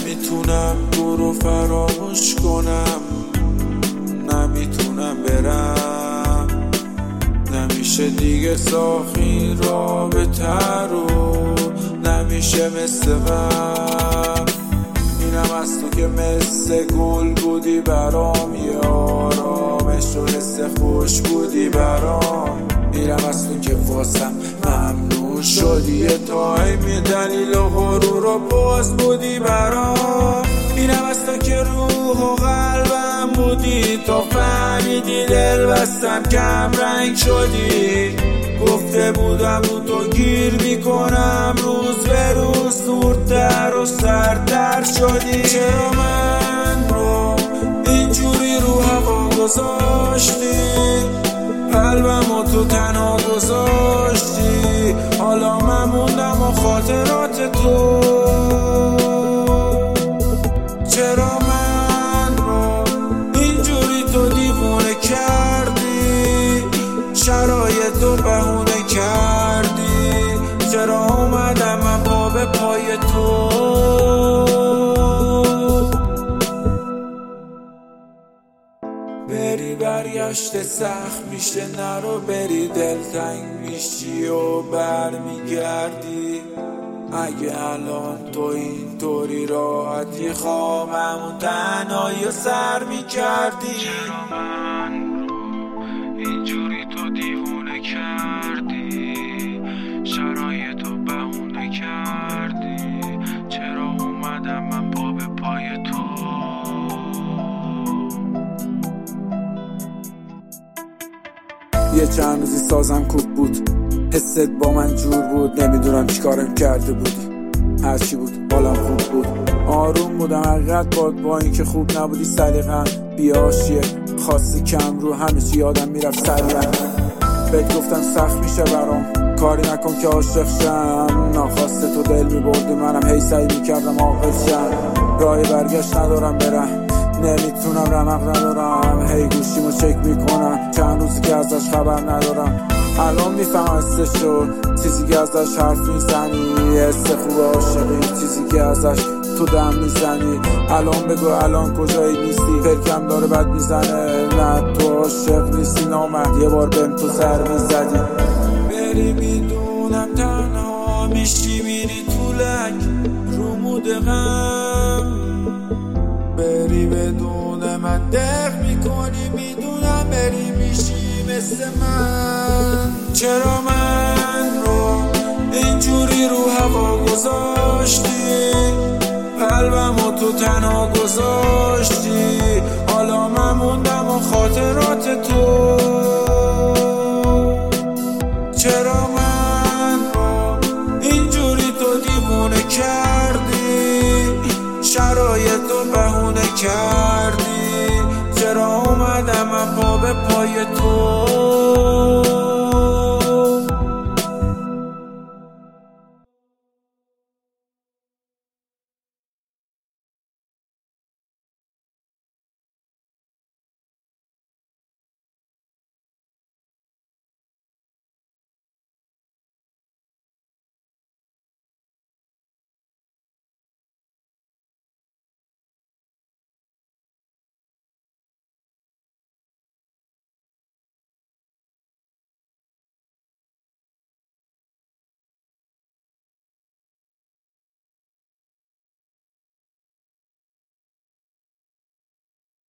نمیتونم تو رو فراموش کنم، نمیتونم برم، نمیشه دیگه ساخی رابطه رو، نمیشه مثل قبل. اینم از تو که مثل گل بودی برام، یه آرامش و حس خوش بودی برام. میرم از تو که واسم ممنون شدی، یه تایم دلیل و غرور و باز بودی برام. میرم از تو که روح و قلبم بودی، تا فهمیدی دل بستم کم رنگ شدی. گفته بودم رو تو گیر میکنم، روز به روز دورتر و سردتر شدی. چرا من رو اینجوری رو هوا گذاشتی، قلبمو تو تنها گذاشتی. حالا من موندم و خاطرات تو. چرا من رو اینجوری تو دیوونه کردی، شرایطو بهونه کردی. چرا اومدم من پا به پای تو. بری برگشت سخت میشه، نرو بری دلتنگ میشی و برمیگردی. اگه الان تو اینطوری راحتی، خوابمون تنهایی و سر میکردی. چرا من رو اینجوری تو دیوونه کردی، شرایطو بهونه کردی. چرا اومدم من پا به پای تو. یه چند روزی سازم کوب بود، حست با من جور بود. نمیدونم چیکارم کرده بودی، هرچی بود حالم خوب بود. آروم بودم حقیقت با اینکه خوب نبودی. سلیقه‌ام بیاشیه، خاصی کم رو همه چی یادم میرفت سریعا. بهت گفتم سخت میشه برام، کاری نکن که عاشق شم. ناخواسته تو دل میبردی، منم هی سعی میکردم عاقل شم. راه برگشت ندارم برم، نمیتونم رمق ندارم. هی گوشیمو چک میکنم، چند روزی که ازش خبر ندارم. الان میفهم حسشو، چیزی که ازش حرف میزنی. حس خوب عاشقی، چیزی که ازش تو دم میزنی. الان بگو الان کجایی نیستی، فکرم داره بد میزنه. نه تو عاشق نیستی، نامرد یه بار بهم تو سر میزدی. بری میدونم تنها میشی، میری تو لک رو مود غم. بری بدون من دق میکنی، میدونم بری میشی مثل من. چرا من رو اینجوری رو هوا گذاشتی، قلبمو تو تنها گذاشتی. حالا من موندم و خاطرات تو.